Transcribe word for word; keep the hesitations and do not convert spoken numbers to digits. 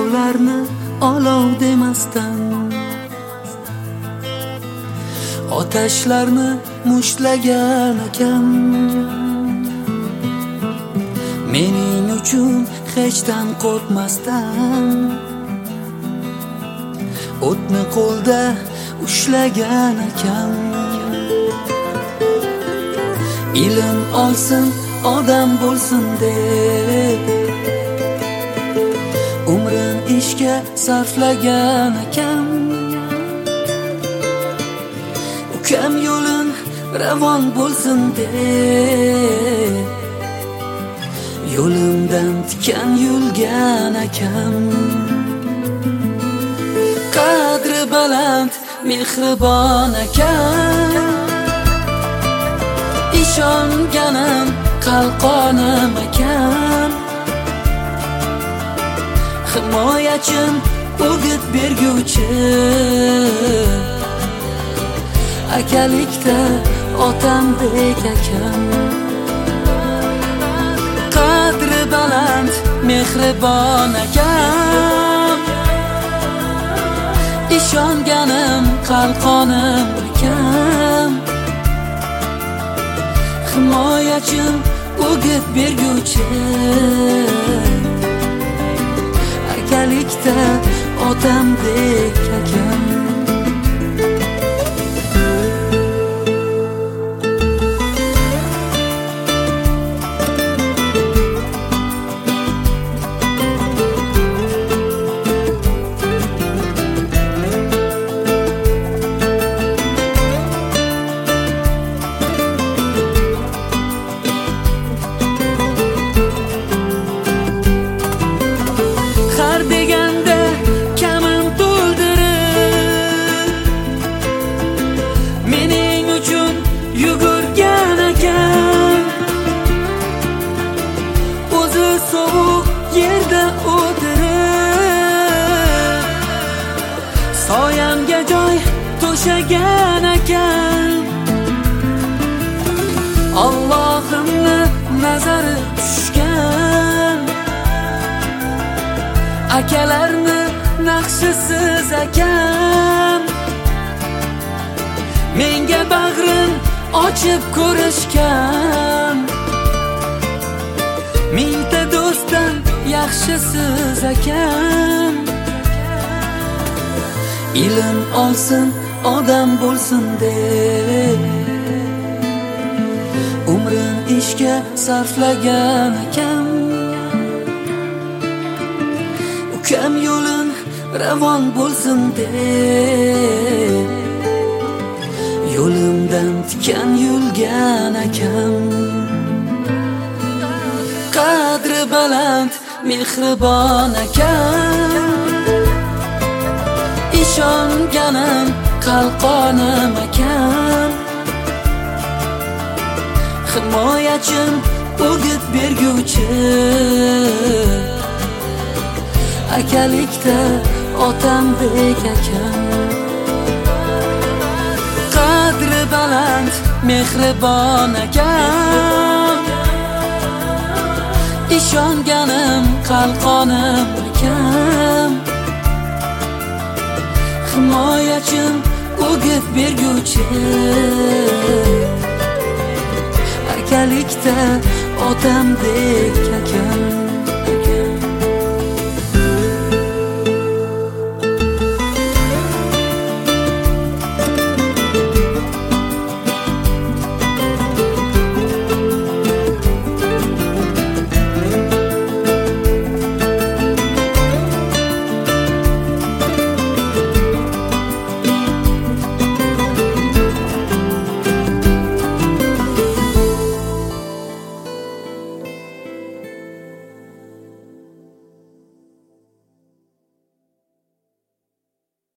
diyorlarni olov demasdan, otashlarni mushtlagan akam mening uchun hechdan qo'rqmasdan, o'tni qo'lda ushlagan akam ilm olsin odam bo'lsin deb umrin ishga sarflagan akam, ukam yo'lin ravon bo'lsin deb yo'limdan tikan yulgan akam, qadri baland mehribon akam, ishonganim qalqonim akam, himoyachim o'git berguvchi, akalikda otamdek akam, qadri baland mehribon akam, ishonganim qalqonim akam, himoyachim o'git berguvchi, akalikda otamdek akam. Sovuq yerda o'tirib soyamga joy to'shagan akam, Allohimni nazari tushgan akalarni naqshisiz akam, menga bag'rin ochib ko'rishgan, mingta do'stdan yaxshisiz akam, ilm olsin odam bo'lsin deb umrin ishga sarflagan akam, ukam yo'lin ravon bo'lsin deb yo'limdan tikan yulgan akam, qadri baland mehribon akam, ishonganim qalqonim akam, himoyachim o'git berguvchi, akalikda otamdek akam, qadri baland mehribon akam, ishonganim qalqonim akam, himoyachim o'git berguvchi, akalikda otamdek akam.